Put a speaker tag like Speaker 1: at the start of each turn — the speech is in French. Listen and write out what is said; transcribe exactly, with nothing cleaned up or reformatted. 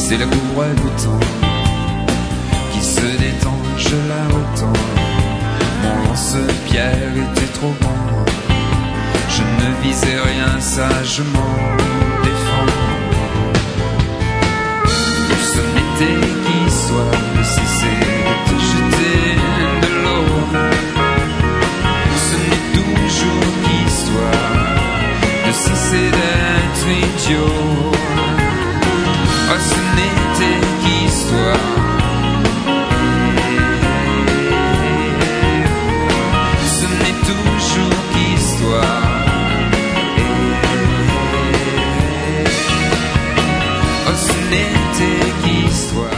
Speaker 1: C'est la courroie du temps qui se détend, je la retends. Mon lance-pierre était trop grand, je ne visais rien, sagement défends. Ce n'était qui soit de cesser de te jeter de l'eau. Ce n'est toujours qui soit de cesser d'être idiot. Oh, ce n'était qu'histoire. Ce n'est toujours qu'histoire. Oh, ce n'était qu'histoire.